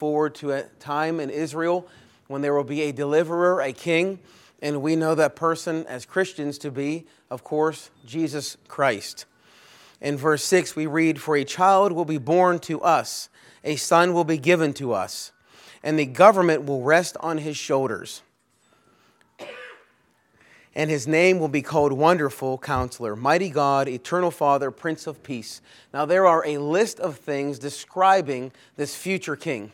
forward to a time in Israel when there will be a deliverer, a king, and we know that person as Christians to be, of course, Jesus Christ. In verse 6 we read, "For a child will be born to us, a son will be given to us, and the government will rest on his shoulders. And his name will be called Wonderful Counselor, Mighty God, Eternal Father, Prince of Peace." Now there are a list of things describing this future king.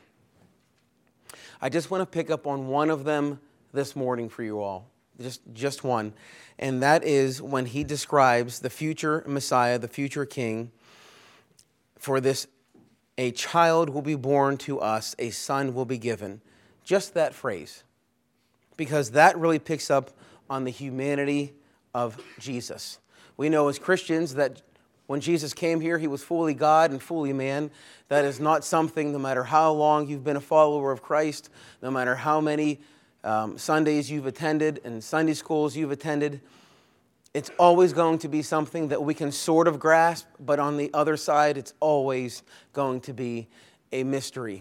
I just want to pick up on one of them this morning for you all. Just one. And that is when he describes the future Messiah, the future king, for this, a child will be born to us, a son will be given. Just that phrase. Because that really picks up on the humanity of Jesus. We know as Christians that when Jesus came here, he was fully God and fully man. That is not something, no matter how long you've been a follower of Christ, no matter how many Sundays you've attended and Sunday schools you've attended, it's always going to be something that we can sort of grasp, but on the other side, it's always going to be a mystery.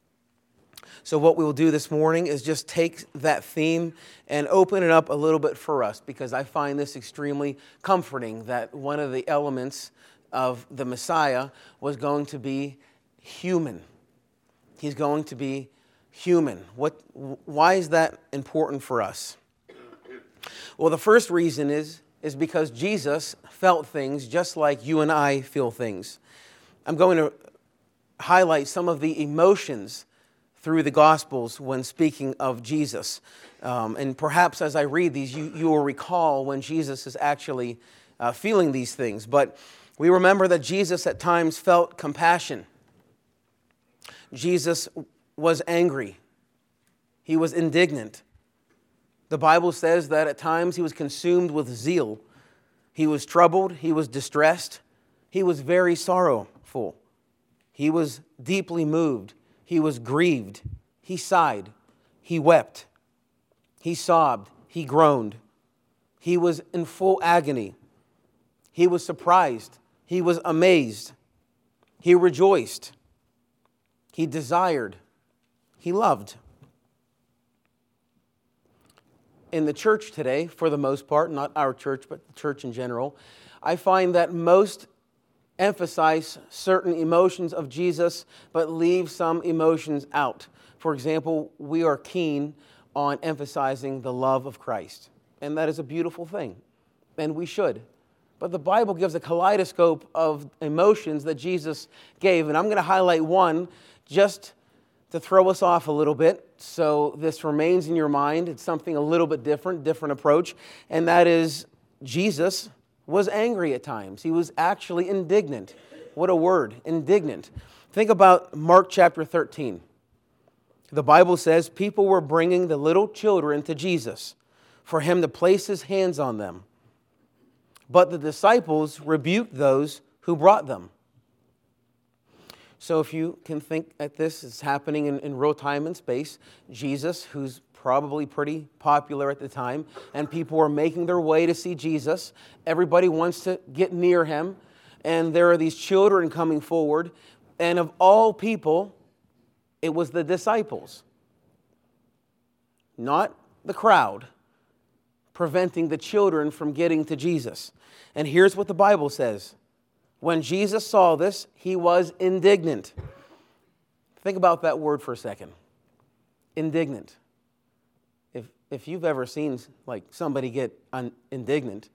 So what we will do this morning is just take that theme and open it up a little bit for us, because I find this extremely comforting that one of the elements of the Messiah was going to be human. He's going to be human. Why is that important for us? Well, the first reason is because Jesus felt things just like you and I feel things. I'm going to highlight some of the emotions through the Gospels when speaking of Jesus. And perhaps as I read these, you will recall when Jesus is actually feeling these things. But we remember that Jesus at times felt compassion. Jesus was angry. He was indignant. The Bible says that at times he was consumed with zeal. He was troubled. He was distressed. He was very sorrowful. He was deeply moved. He was grieved. He sighed. He wept. He sobbed. He groaned. He was in full agony. He was surprised. He was amazed. He rejoiced. He desired. He loved. In the church today, for the most part, not our church, but the church in general, I find that most emphasize certain emotions of Jesus, but leave some emotions out. For example, we are keen on emphasizing the love of Christ, and that is a beautiful thing, and we should. But the Bible gives a kaleidoscope of emotions that Jesus gave, and I'm going to highlight one just to throw us off a little bit, so this remains in your mind. It's something a little bit different approach, and that is Jesus was angry at times. He was actually indignant. What a word, indignant. Think about Mark chapter 13. The Bible says people were bringing the little children to Jesus for him to place his hands on them. But the disciples rebuked those who brought them. So if you can think at this, it's happening in real time and space. Jesus, who's probably pretty popular at the time, and people are making their way to see Jesus. Everybody wants to get near him, and there are these children coming forward, and of all people, it was the disciples, not the crowd, preventing the children from getting to Jesus. And here's what the Bible says. When Jesus saw this, he was indignant. Think about that word for a second. Indignant. If you've ever seen somebody get indignant,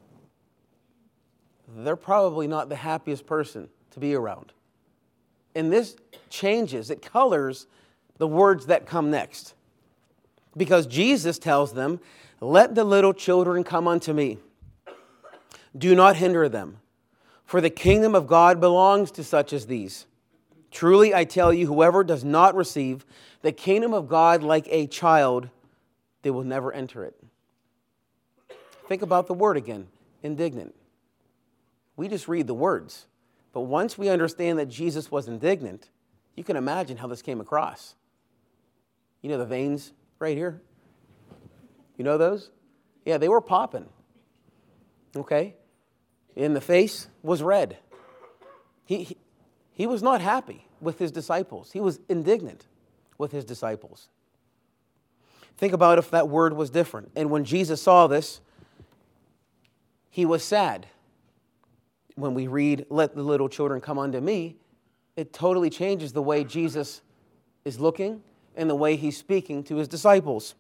they're probably not the happiest person to be around. And this changes, it colors the words that come next. Because Jesus tells them, "Let the little children come unto me. Do not hinder them, for the kingdom of God belongs to such as these. Truly I tell you, whoever does not receive the kingdom of God like a child, they will never enter it." Think about the word again, indignant. We just read the words. But once we understand that Jesus was indignant, you can imagine how this came across. You know the veins right here? You know those? Yeah, they were popping. Okay? And the face was red. He was not happy with his disciples. He was indignant. with his disciples. Think about if that word was different. And when Jesus saw this, he was sad. When we read, "Let the little children come unto me," it totally changes the way Jesus is looking and the way he's speaking to his disciples.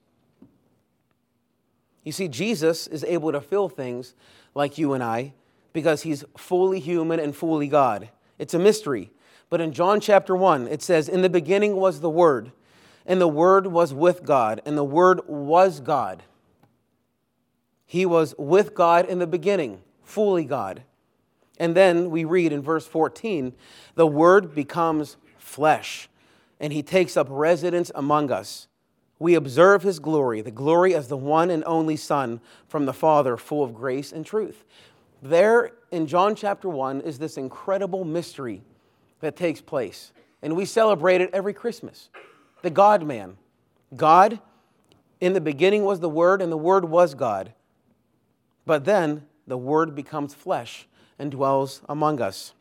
You see, Jesus is able to feel things like you and I because he's fully human and fully God. It's a mystery. But in John chapter 1, it says, "In the beginning was the Word, and the Word was with God, and the Word was God." He was with God in the beginning, fully God. And then we read in verse 14, "The Word becomes flesh, and he takes up residence among us. We observe his glory, the glory as the one and only Son from the Father, full of grace and truth." There in John chapter 1 is this incredible mystery that takes place. And we celebrate it every Christmas. The God-man. God, in the beginning was the Word, and the Word was God. But then the Word becomes flesh and dwells among us.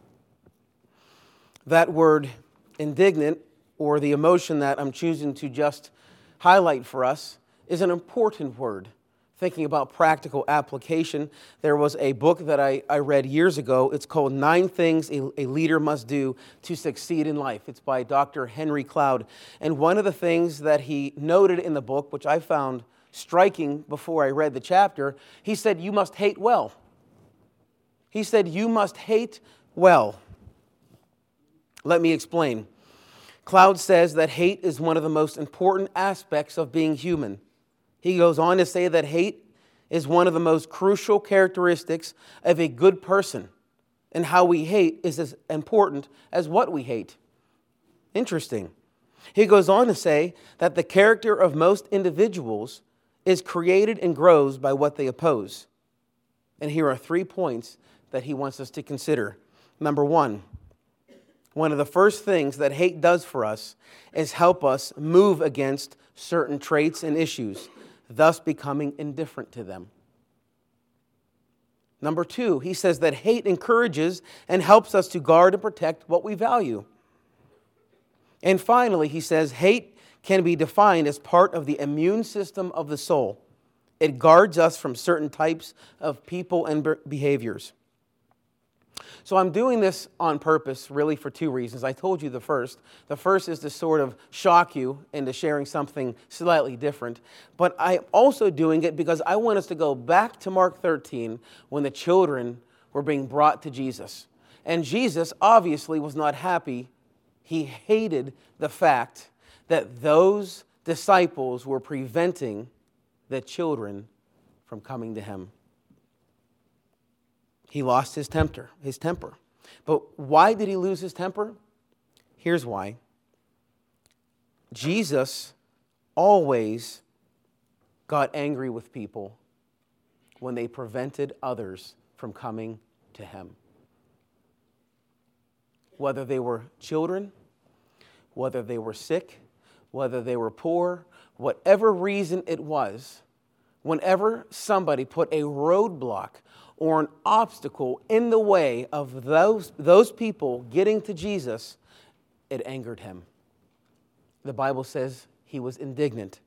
That word, indignant, or the emotion that I'm choosing to just highlight for us, is an important word. Thinking about practical application, there was a book that I read years ago. It's called 9 Things a Leader Must Do to Succeed in Life. It's by Dr. Henry Cloud. And one of the things that he noted in the book, which I found striking before I read the chapter, he said, "You must hate well." He said, "You must hate well." Let me explain. Cloud says that hate is one of the most important aspects of being human. He goes on to say that hate is one of the most crucial characteristics of a good person, and how we hate is as important as what we hate. Interesting. He goes on to say that the character of most individuals is created and grows by what they oppose. And here are 3 points that he wants us to consider. Number 1, one of the first things that hate does for us is help us move against certain traits and issues, thus becoming indifferent to them. Number 2, he says that hate encourages and helps us to guard and protect what we value. And finally, he says hate can be defined as part of the immune system of the soul. It guards us from certain types of people and behaviors. So I'm doing this on purpose, really, for 2 reasons. I told you the first. The first is to sort of shock you into sharing something slightly different. But I'm also doing it because I want us to go back to Mark 13 when the children were being brought to Jesus. And Jesus obviously was not happy. He hated the fact that those disciples were preventing the children from coming to him. He lost his temper. But why did he lose his temper? Here's why. Jesus always got angry with people when they prevented others from coming to him. Whether they were children, whether they were sick, whether they were poor, whatever reason it was, whenever somebody put a roadblock or an obstacle in the way of those people getting to Jesus, it angered him. The Bible says he was indignant.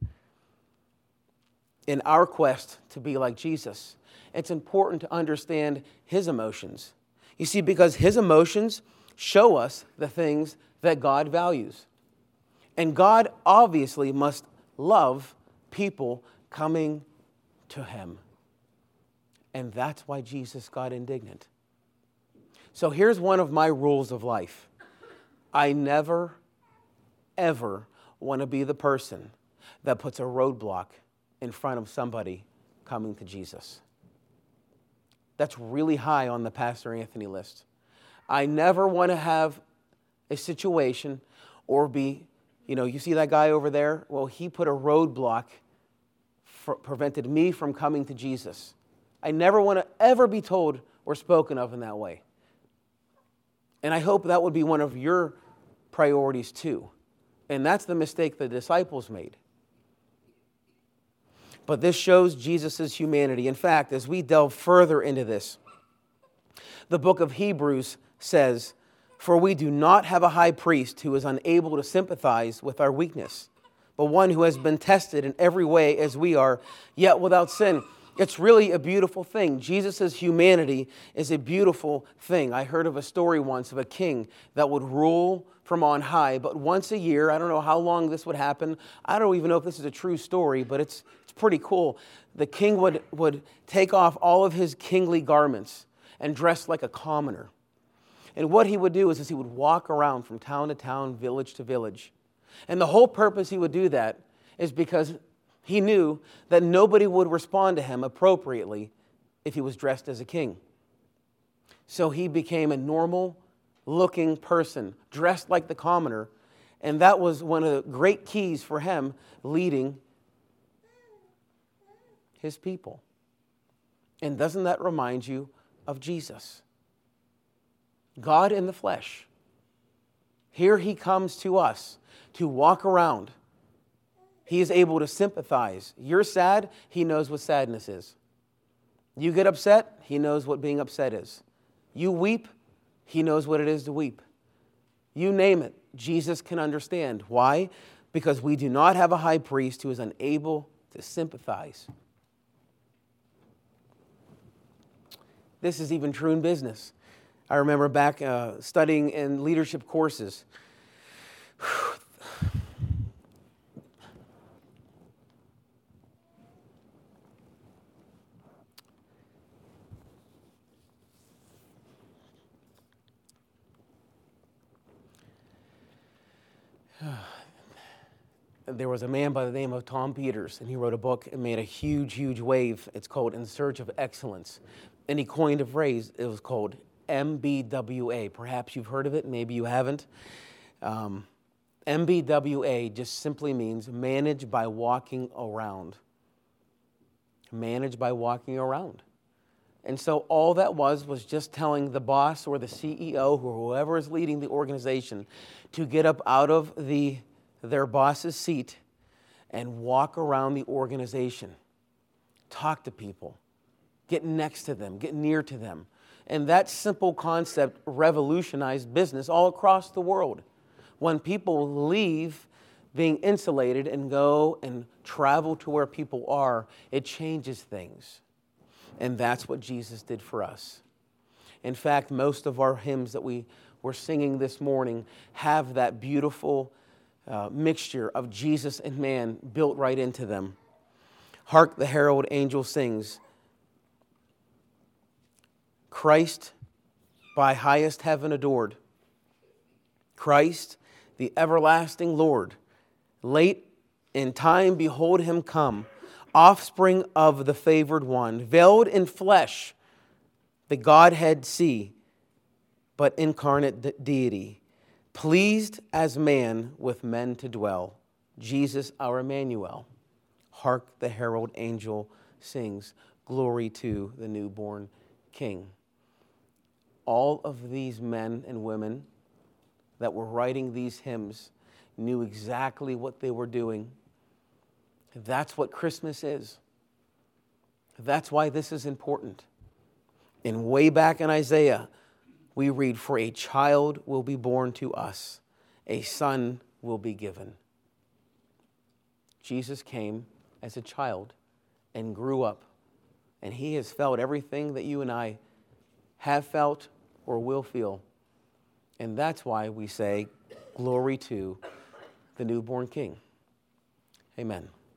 In our quest to be like Jesus, it's important to understand his emotions. You see, because his emotions show us the things that God values. And God obviously must love people coming to him. And that's why Jesus got indignant. So here's one of my rules of life. I never, ever want to be the person that puts a roadblock in front of somebody coming to Jesus. That's really high on the Pastor Anthony list. I never want to have a situation or be, you see that guy over there? Well, he put a roadblock, prevented me from coming to Jesus. I never want to ever be told or spoken of in that way. And I hope that would be one of your priorities too. And that's the mistake the disciples made. But this shows Jesus' humanity. In fact, as we delve further into this, the book of Hebrews says For we do not have a high priest who is unable to sympathize with our weakness, but one who has been tested in every way as we are, yet without sin. It's really a beautiful thing. Jesus' humanity is a beautiful thing. I heard of a story once of a king that would rule from on high, but once a year, I don't know how long this would happen. I don't even know if this is a true story, but it's pretty cool. The king would take off all of his kingly garments and dress like a commoner. And what he would do is he would walk around from town to town, village to village. And the whole purpose he would do that is because he knew that nobody would respond to him appropriately if he was dressed as a king. So he became a normal-looking person, dressed like the commoner, and that was one of the great keys for him leading his people. And doesn't that remind you of Jesus? God in the flesh. Here he comes to us to walk around. He is able to sympathize. You're sad, he knows what sadness is. You get upset, he knows what being upset is. You weep, he knows what it is to weep. You name it, Jesus can understand. Why? Because we do not have a high priest who is unable to sympathize. This is even true in business. I remember back studying in leadership courses. There was a man by the name of Tom Peters, and he wrote a book and made a huge, huge wave. It's called In Search of Excellence. And he coined a phrase, it was called MBWA. Perhaps you've heard of it, maybe you haven't. MBWA just simply means manage by walking around. Manage by walking around. And so all that was just telling the boss or the CEO or whoever is leading the organization to get up out of their boss's seat and walk around the organization. Talk to people. Get next to them. Get near to them. And that simple concept revolutionized business all across the world. When people leave being insulated and go and travel to where people are, it changes things. And that's what Jesus did for us. In fact, most of our hymns that we were singing this morning have that beautiful mixture of Jesus and man built right into them. Hark, the herald angel sings, Christ by highest heaven adored. Christ, the everlasting Lord. Late in time, behold him come, offspring of the favored one, veiled in flesh, the Godhead see, but incarnate deity, pleased as man with men to dwell, Jesus our Emmanuel. Hark, the herald angel sings, glory to the newborn King. All of these men and women that were writing these hymns knew exactly what they were doing. That's what Christmas is. That's why this is important. And way back in Isaiah, we read, for a child will be born to us, a son will be given. Jesus came as a child and grew up, and he has felt everything that you and I have felt or will feel. And that's why we say, glory to the newborn King. Amen.